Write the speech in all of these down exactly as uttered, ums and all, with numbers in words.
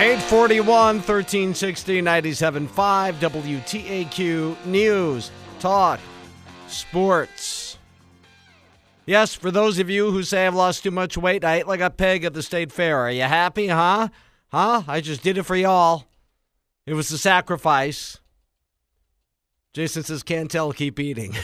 eight forty-one, thirteen sixty, ninety-seven point five, W T A Q News, Talk, Sports. Yes, for those of you who say I've lost too much weight, I ate like a pig at the state fair. Are you happy, huh? Huh? I just did it for y'all. It was a sacrifice. Jason says, can't tell, keep eating.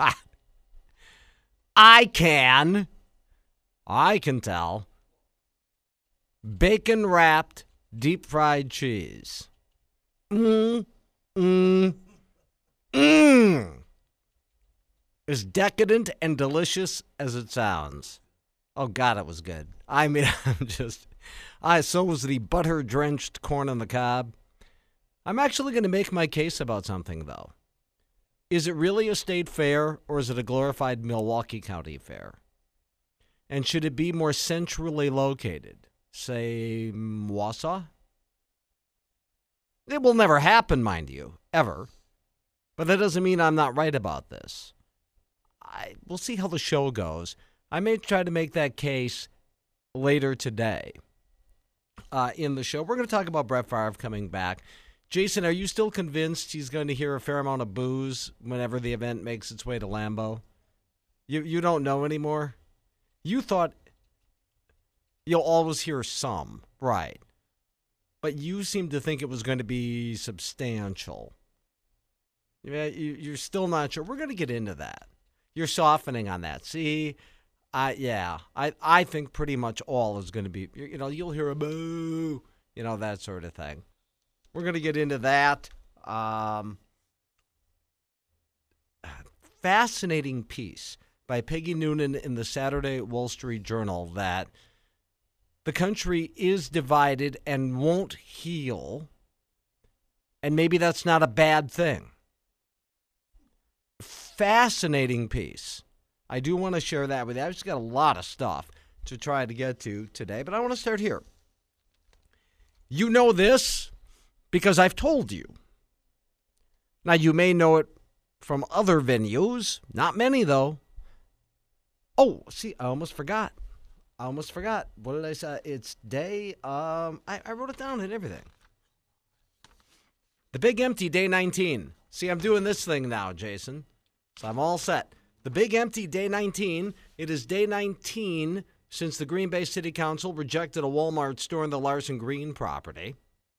I can. I can tell. Bacon-wrapped, deep-fried cheese. Mmm. Mmm. Mmm. As decadent and delicious as it sounds. Oh, God, it was good. I mean, I'm just... I so was the butter-drenched corn on the cob. I'm actually going to make my case about something, though. Is it really a state fair, or is it a glorified Milwaukee County fair? And should it be more centrally located? Say, Wausau? It will never happen, mind you, ever. But that doesn't mean I'm not right about this. I, we'll see how the show goes. I may try to make that case later today uh, in the show. We're going to talk about Brett Favre coming back. Jason, are you still convinced he's going to hear a fair amount of boos whenever the event makes its way to Lambeau? You you don't know anymore? You thought you'll always hear some, right? But you seem to think it was going to be substantial. Yeah, you, you're still not sure. We're going to get into that. You're softening on that. See, I yeah, I I think pretty much all is going to be, you know, you'll hear a boo, you know, that sort of thing. We're going to get into that. Um, fascinating piece by Peggy Noonan in the Saturday Wall Street Journal that the country is divided and won't heal, and maybe that's not a bad thing. Fascinating piece. I do want to share that with you. I've just got a lot of stuff to try to get to today, but I want to start here. You know this because I've told you. Now, you may know it from other venues. Not many, though. Oh, see, I almost forgot. I almost forgot. What did I say? It's day, um, I, I wrote it down and everything. The Big Empty, day nineteen. See, I'm doing this thing now, Jason. So I'm all set. The Big Empty, day nineteen. It is day nineteen since the Green Bay City Council rejected a Walmart store in the Larson Green property.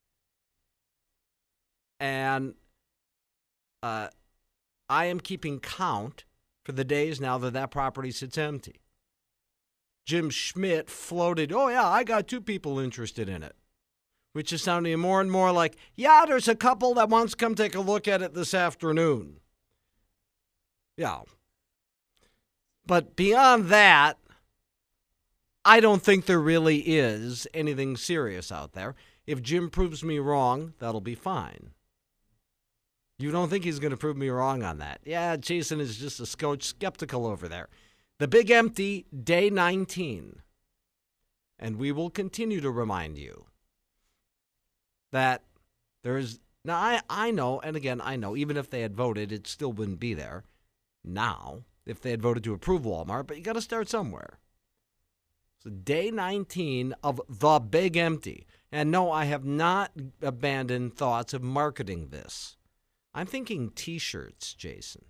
And uh, I am keeping count for the days now that that property sits empty. Jim Schmidt floated, oh, yeah, I got two people interested in it, which is sounding more and more like, yeah, there's a couple that wants to come take a look at it this afternoon. Yeah. But beyond that, I don't think there really is anything serious out there. If Jim proves me wrong, that'll be fine. You don't think he's going to prove me wrong on that? Yeah, Jason is just a scotch skeptical over there. The Big Empty, day nineteen. And we will continue to remind you that there is, now I, I know, and again, I know, even if they had voted, it still wouldn't be there now, if they had voted to approve Walmart, but you got to start somewhere. So day nineteen of The Big Empty. And no, I have not abandoned thoughts of marketing this. I'm thinking T-shirts, Jason.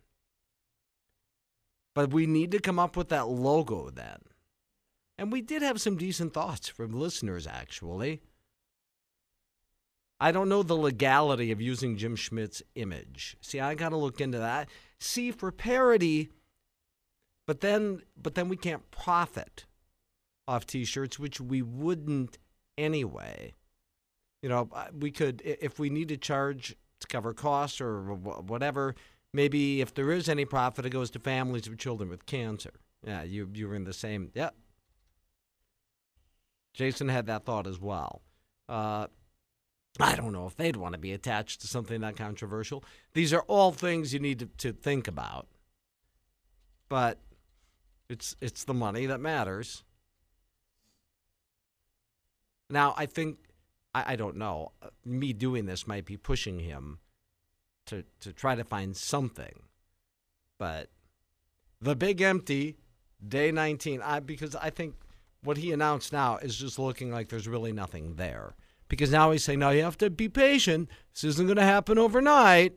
But we need to come up with that logo then. And we did have some decent thoughts from listeners, actually. I don't know the legality of using Jim Schmidt's image. See, I got to look into that. See, for parody, but then, but then we can't profit off T-shirts, which we wouldn't anyway. You know, we could, if we need to charge to cover costs or whatever, maybe if there is any profit, it goes to families of children with cancer. Yeah, you you were in the same, yep. Jason had that thought as well. Uh, I don't know if they'd want to be attached to something that controversial. These are all things you need to, to think about. But it's it's the money that matters. Now, I think, I, I don't know, me doing this might be pushing him to, to try to find something. But The Big Empty, day nineteen, I, because I think what he announced now is just looking like there's really nothing there. Because now he's saying, now you have to be patient. This isn't going to happen overnight.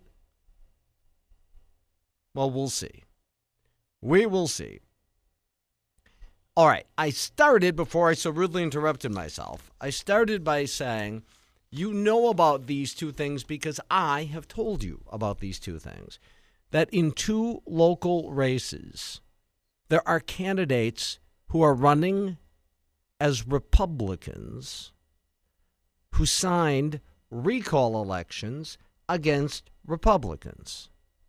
Well, we'll see. We will see. All right, I started, before I so rudely interrupted myself, I started by saying, you know about these two things because I have told you about these two things. That in two local races, there are candidates who are running as Republicans who signed recall elections against Republicans.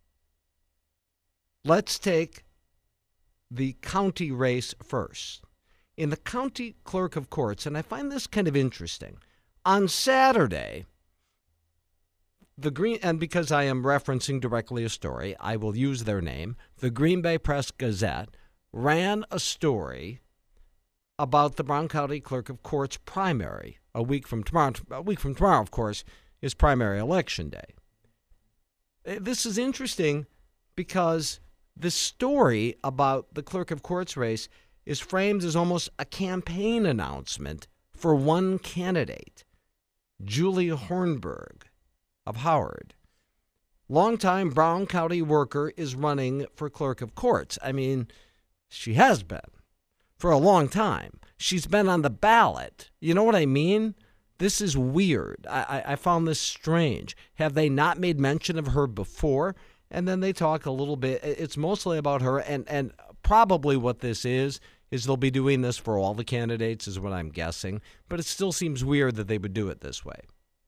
Let's take the county race first. In the county clerk of courts, and I find this kind of interesting, on Saturday, the Green, and because I am referencing directly a story, I will use their name, the Green Bay Press Gazette ran a story about the Brown County Clerk of Courts primary. A week from tomorrow, a week from tomorrow, of course, is primary election day. This is interesting because the story about the clerk of courts race is framed as almost a campaign announcement for one candidate, Julie Hornberg of Howard. Longtime Brown County worker is running for clerk of courts. I mean, she has been for a long time. She's been on the ballot. You know what I mean? This is weird. I, I, I found this strange. Have they not made mention of her before? And then they talk a little bit. It's mostly about her, and, and probably what this is, is they'll be doing this for all the candidates, is what I'm guessing. But it still seems weird that they would do it this way.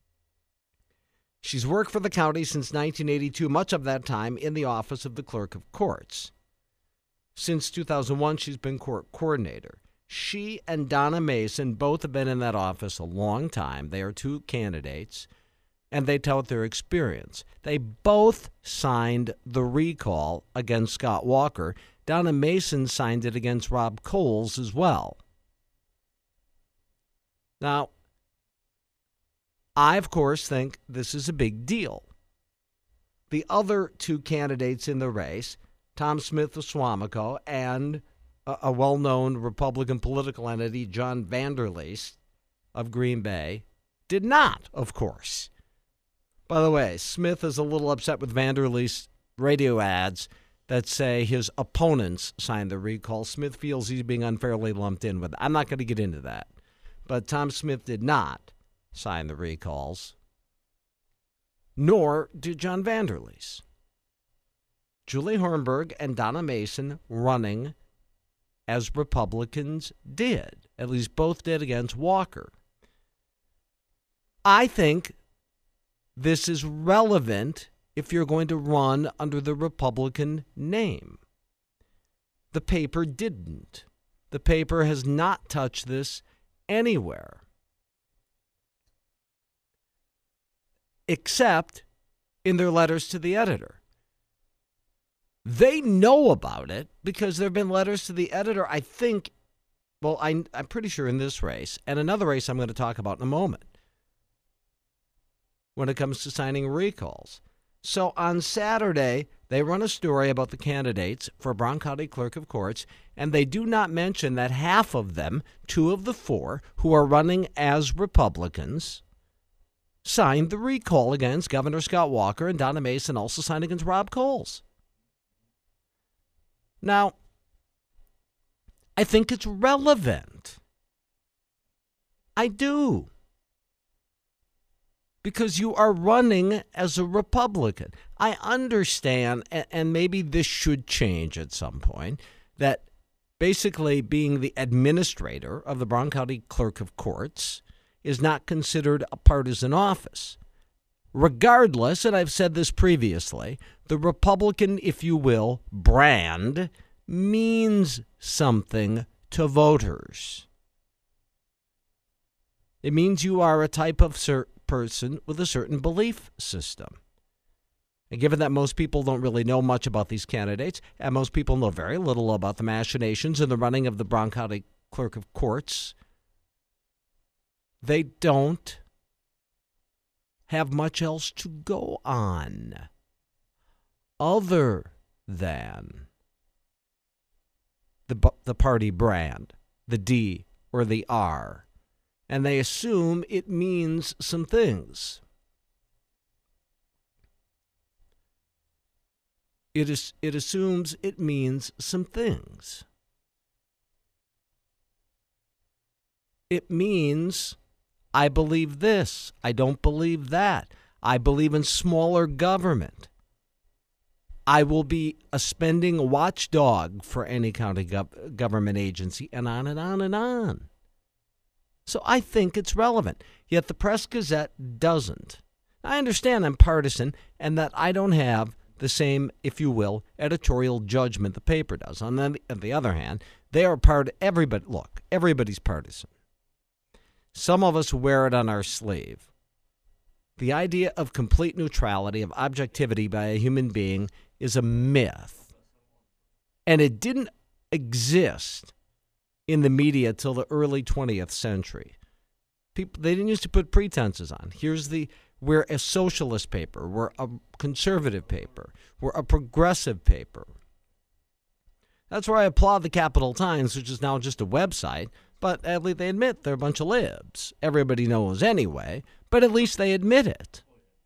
She's worked for the county since nineteen eighty-two, much of that time in the office of the clerk of courts. Since two thousand one, she's been court coordinator. She and Donna Mason both have been in that office a long time. They are two candidates, and they tout their experience. They both signed the recall against Scott Walker. Donna Mason signed it against Rob Coles as well. Now, I, of course, think this is a big deal. The other two candidates in the race, Tom Smith of Suamico and a, a well-known Republican political entity, John Vanderleest of Green Bay, did not, of course. By the way, Smith is a little upset with Vanderleest's radio ads that say his opponents signed the recall. Smith feels he's being unfairly lumped in with it. I'm not going to get into that. But Tom Smith did not sign the recalls, nor did John Vanderleest. Julie Hornberg and Donna Mason running as Republicans did. At least both did against Walker. I think this is relevant if you're going to run under the Republican name. The paper didn't. The paper has not touched this anywhere, except in their letters to the editor. They know about it because there have been letters to the editor, I think, well, I, I'm pretty sure in this race, and another race I'm going to talk about in a moment, when it comes to signing recalls. So on Saturday, they run a story about the candidates for Brown County Clerk of Courts, and they do not mention that half of them, two of the four, who are running as Republicans, signed the recall against Governor Scott Walker, and Donna Mason also signed against Rob Coles. Now, I think it's relevant. I do. Because you are running as a Republican. I understand, and maybe this should change at some point, that basically being the administrator of the Brown County Clerk of Courts is not considered a partisan office. Regardless, and I've said this previously, the Republican, if you will, brand means something to voters. It means you are a type of cer- person with a certain belief system. And given that most people don't really know much about these candidates, and most people know very little about the machinations in the running of the Brown County Clerk of Courts, they don't have much else to go on other than the the party brand, the D or the R. and they assume it means some things. It is, it assumes it means some things. It means I believe this, I don't believe that. I believe in smaller government. I will be a spending watchdog for any county gov- government agency, and on and on and on. So I think it's relevant. Yet the Press-Gazette doesn't. I understand I'm partisan and that I don't have the same, if you will, editorial judgment the paper does. On the, on the other hand, they are part, everybody, look, everybody's partisan. Some of us wear it on our sleeve. The idea of complete neutrality, of objectivity by a human being is a myth. And it didn't exist in the media till the early twentieth century. People, they didn't used to put pretenses on. Here's the, we're a socialist paper, we're a conservative paper, we're a progressive paper. That's where I applaud the Capital Times, which is now just a website, but at least they admit they're a bunch of libs. Everybody knows anyway, but at least they admit it.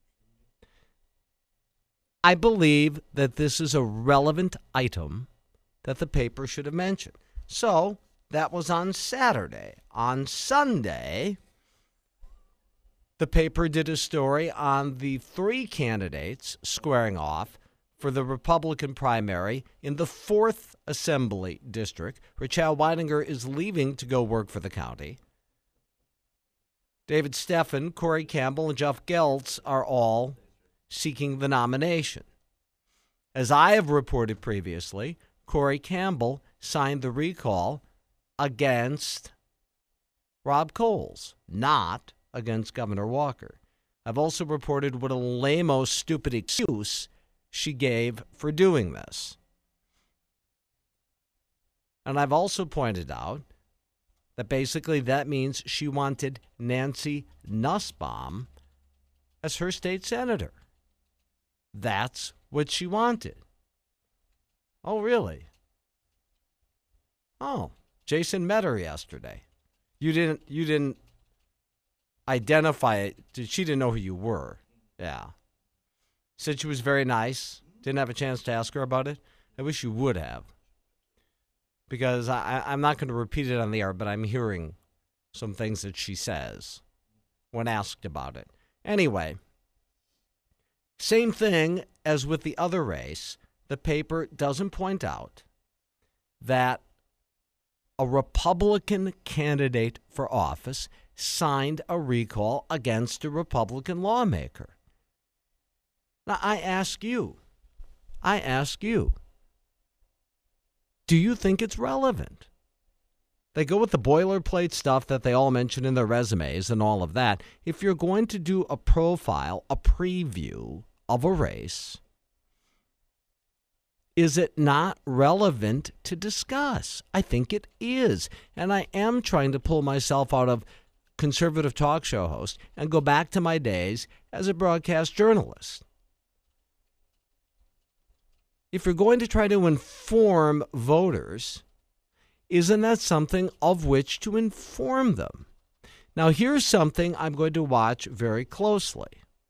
I believe that this is a relevant item that the paper should have mentioned. So that was on Saturday. On Sunday, the paper did a story on the three candidates squaring off for the Republican primary in the fourth Assembly District, where Chad Weidinger is leaving to go work for the county. David Steffen, Corey Campbell, and Jeff Geltz are all seeking the nomination. As I have reported previously, Corey Campbell signed the recall against Rob Coles, not against Governor Walker. I've also reported what a lame-o stupid excuse she gave for doing this. And I've also pointed out that basically that means she wanted Nancy Nussbaum as her state senator. That's what she wanted. Oh, really? Oh, Jason met her yesterday. You didn't you didn't identify it. She didn't know who you were. Yeah. Said she was very nice. Didn't have a chance to ask her about it. I wish you would have. Because I, I'm not going to repeat it on the air, but I'm hearing some things that she says when asked about it. Anyway, same thing as with the other race. The paper doesn't point out that a Republican candidate for office signed a recall against a Republican lawmaker. Now, I ask you, I ask you, do you think it's relevant? They go with the boilerplate stuff that they all mention in their resumes and all of that. If you're going to do a profile, a preview of a race, is it not relevant to discuss? I think it is. And I am trying to pull myself out of conservative talk show host and go back to my days as a broadcast journalist. If you're going to try to inform voters, isn't that something of which to inform them? Now, here's something I'm going to watch very closely.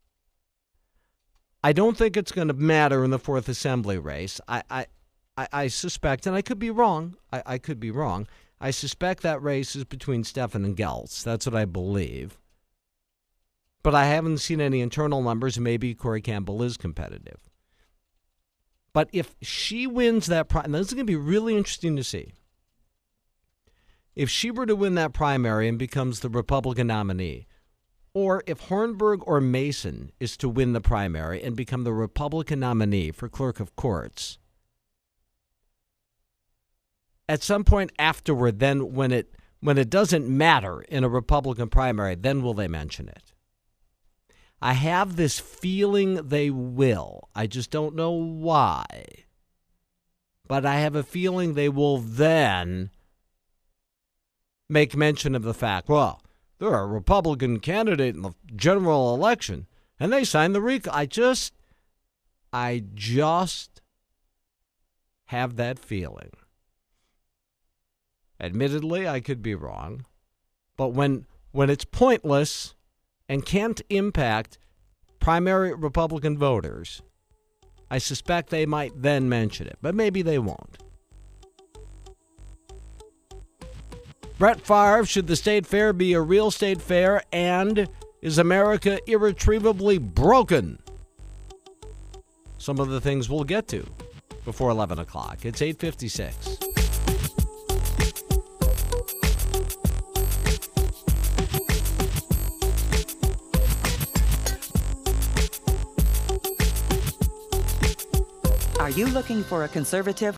I don't think it's going to matter in the fourth Assembly race. I I, I, I suspect, and I could be wrong, I, I could be wrong, I suspect that race is between Steffen and Geltz. That's what I believe. But I haven't seen any internal numbers. Maybe Corey Campbell is competitive. But if she wins that primary, and this is going to be really interesting to see. If she were to win that primary and becomes the Republican nominee, or if Hornberg or Mason is to win the primary and become the Republican nominee for clerk of courts, at some point afterward, then when it when it doesn't matter in a Republican primary, then will they mention it? I have this feeling they will. I just don't know why. But I have a feeling they will then make mention of the fact, well, they're a Republican candidate in the general election, and they signed the recall. I just, I just have that feeling. Admittedly, I could be wrong. But when when it's pointless and can't impact primary Republican voters, I suspect they might then mention it, but maybe they won't. Brett Favre, should the state fair be a real state fair, and is America irretrievably broken? Some of the things we'll get to before eleven o'clock. It's eight fifty-six. Are you looking for a conservative